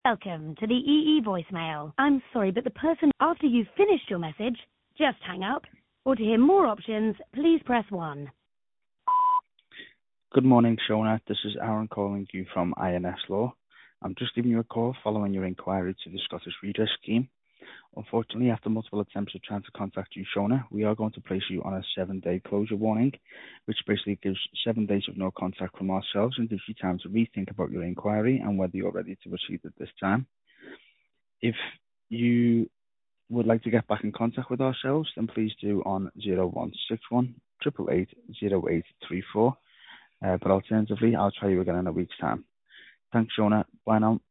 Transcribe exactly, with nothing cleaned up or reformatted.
Welcome to the E E voicemail. I'm sorry, but the person after you've finished your message, just hang up. Or to hear more options, please press one. Good morning, Shona. This is Aaron calling you from I N S Law. I'm just giving you a call following your inquiry to the Scottish Redress Scheme. Unfortunately, after multiple attempts of trying to contact you, Shona, we are going to place you on a seven-day closure warning, which basically gives seven days of no contact from ourselves and gives you time to rethink about your inquiry and whether you're ready to proceed at this time. If you would like to get back in contact with ourselves, then please do on zero one six one, eight eight eight, zero eight three four. Uh, but alternatively, I'll try you again in a week's time. Thanks, Shona. Bye now.